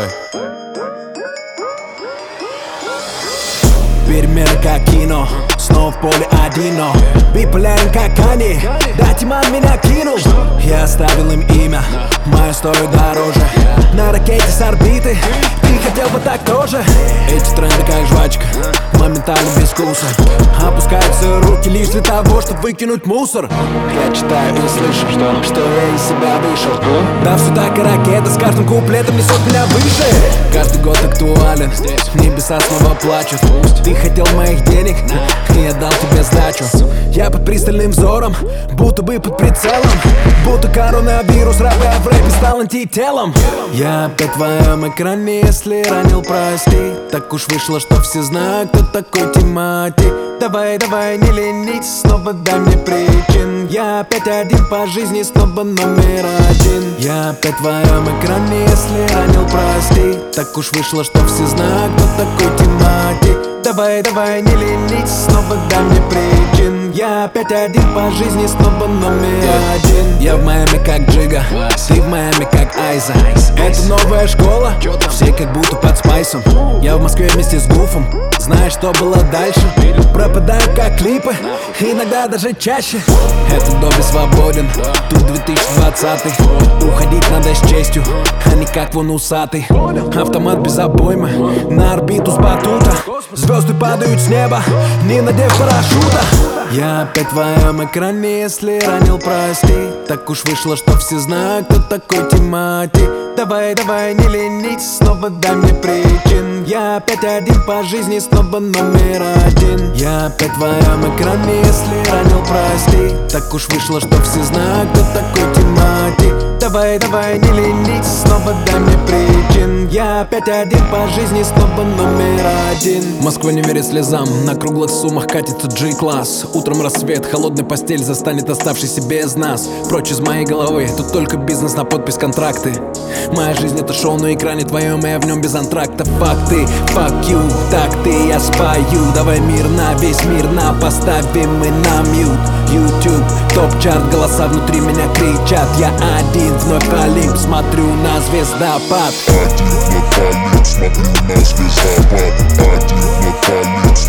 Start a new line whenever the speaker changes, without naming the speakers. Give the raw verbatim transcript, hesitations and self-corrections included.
Эй.
Перемены как кино, снова в поле один, но биполярен как они. Да, Тиман меня кинул. Я оставил им имя, мое стоит дороже. На ракете с орбиты, ты хотел бы так тоже. Эти тренды как жвачка, моментально без вкуса. Опускаются руки лишь для того, чтобы выкинуть мусор. Я читаю и слышу, что, что я из себя вышел. Да, все так и ракета с каждым куплетом несет меня выше. Каждый год актуален, небеса снова плачут. Ты хотел моих денег, и я дал тебе сдачу. Я под пристальным взором, будто бы под прицелом. Будто коронавирус, рэпа в рэпе стал антителом. Я опять в твоем экране, если ранил, прости. Так уж вышло, что все знают, кто такой Тимати. Давай, давай, не ленись, снова дай мне причин. Я опять один по жизни, снова номер один. Я опять в твоем экране, если ранил, прости. Так уж вышло, что все знают, кто такой Тимати. Давай, давай, не ленись, снова дай мне причин. Я опять один по жизни, снова номер один. Я в Майами как Джига, ты в Майами как Айза. Это новая школа, все как будто под спайсом. Я в Москве вместе с Гуфом, знаешь, что было дальше? Пропадаю как клипы, иногда даже чаще. Этот доби свободен, тут две тысячи двадцатый. Уходить надо с честью, а не как вон усатый. Автомат без обоймы, на орбиту с батута. Звезды падают с неба, не надев парашюта. Я опять в твоем экране, если ранил, прости. Так уж вышло, что все знают, кто такой Тимати. Давай, давай, не ленись, снова дай мне причин. Я опять один по жизни, снова номер один. Я опять в твоем экране, если ранил, прости. Так уж вышло, что все знают, кто такой Тимати. Давай, давай, не ленись, снова дай мне причин. Я опять один по жизни, снова номер один. Москва не верит слезам, на круглых суммах катится G-класс. Утром рассвет, холодная постель застанет оставшийся без нас. Прочь из моей головы, тут только бизнес на подпись контракты. Моя жизнь это шоу на экране твоем, и я в нем без антракта. Факты, fuck you, так ты я спою. Давай мир на весь мир на поставим мы на мьют. YouTube, топ-чарт, голоса внутри меня кричат. Я один, вновь Олимп, смотрю на звездопад.
Один, вновь Олимп, смотрю на звездопад. Один, вновь Олимп,